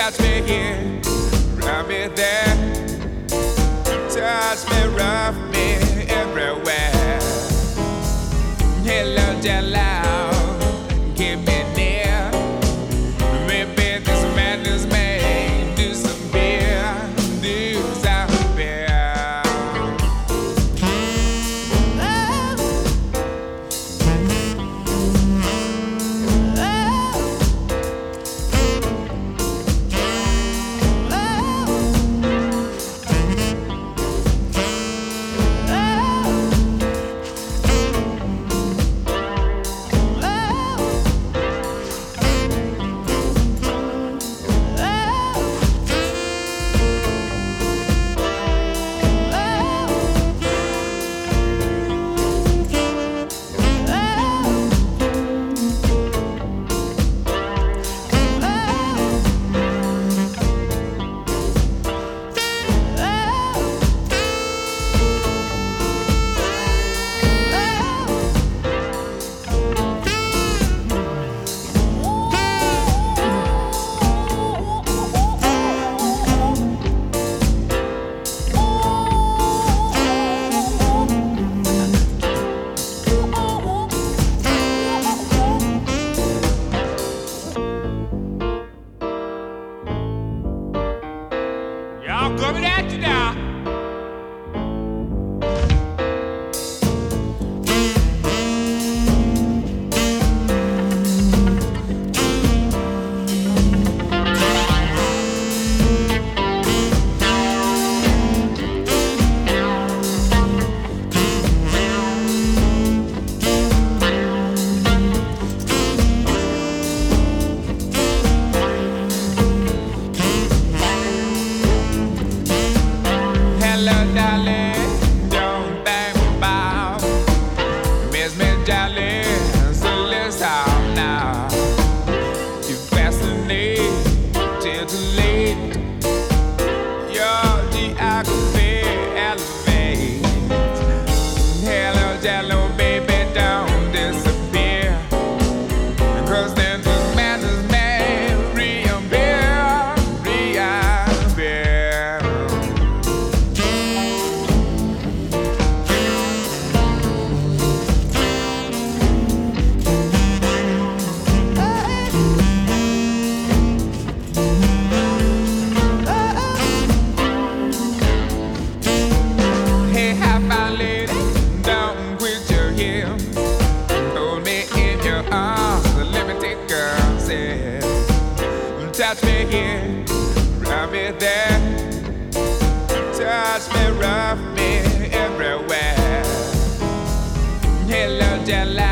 Touch me here, rub me there. Touch me, rough me everywhere. Hello, Jello, keep me near. Maybe this madness may do some beer, do some beer. Y'all coming at you now. Hello, darling, don't bang me about. Miss me, darling, so let's talk now. You fascinate till too late. Your geography elevates. Hello, Jello, baby, don't disappear. 'Cause then this madness may reappear, reappear. Hey, how about lady, don't quit your heel. Hold me in your arms, let me take a sip. Touch me here, rub me there. Touch me, rough me everywhere. Hello, Jello.